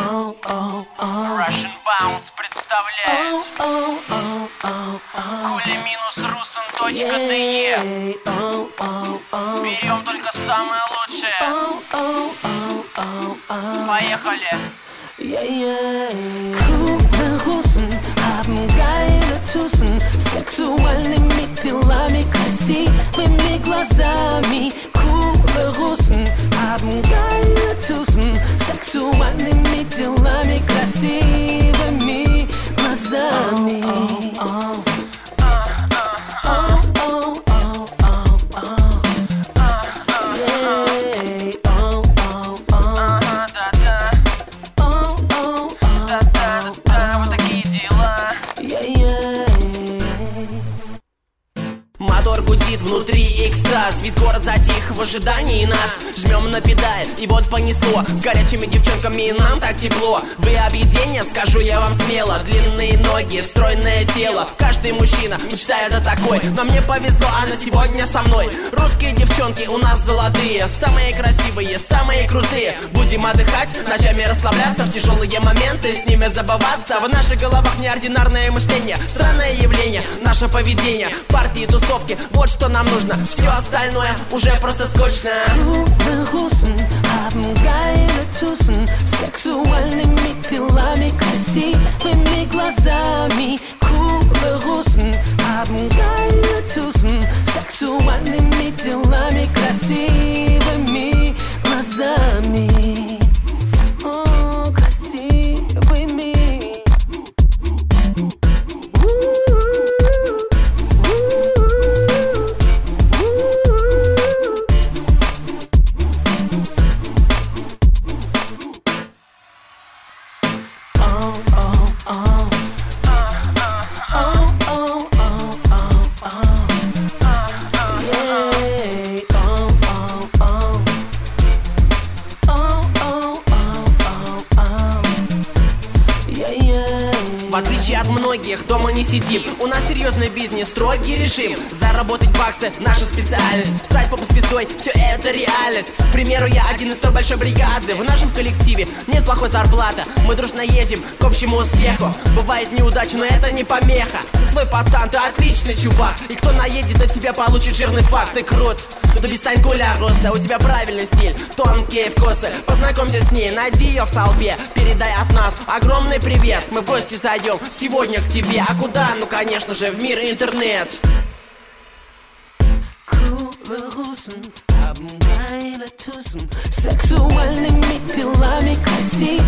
Russian Bounce представляет Кули-Русан.де. Берем только самое лучшее. Поехали. Kulirussen haben geile Tussen, sexuelle Mittelami, красивыми глазами. Kulirussen haben geile Tussen, sexuelle Mittelami, красивыми глазами. Мотор гудит, внутри экстаз. Весь город затих в ожидании нас. Жмем на педаль, и вот понесло. С горячими девчонками нам так тепло. Вы объедение, скажу я вам смело. Длинные ноги, стройное тело. Каждый мужчина мечтает о такой. Но мне повезло, она сегодня со мной. Русские девчонки у нас золотые. Самые красивые, самые крутые. Будем отдыхать, ночами расслабляться. В тяжелые моменты с ними забываться. В наших головах неординарное мышление. Странное явление, наше поведение. Партии, тусовки, вот что нам нужно. Все остальное уже просто скучно. Kulirussen haben geile Tussen, sexuellыми телами, красивыми глазами. Kulirussen haben geile Tussen, sexuellыми телами, красивыми глазами. Красивыми. В отличие от многих, дома не сидим. У нас серьезный бизнес, строгий режим. Заработать баксы — наша специальность. Стать поп-звездой — все это реальность. К примеру, я один из 100 большой бригады. В нашем коллективе нет плохой зарплаты. Мы дружно едем к общему успеху. Бывает неудача, но это не помеха. Ты свой пацан, ты отличный чувак. И кто наедет на тебя, получит жирный факт. Ты крут, да перестань Кули-Руса. У тебя правильный стиль, тонкие вкусы. Познакомься с ней, найди ее в толпе. Передай от нас огромный привет. Мы в гости зайдем сегодня к тебе. А куда? Ну конечно же в мир интернет. Kulirussen haben geile Tussen, sexuellыми телами, красивыми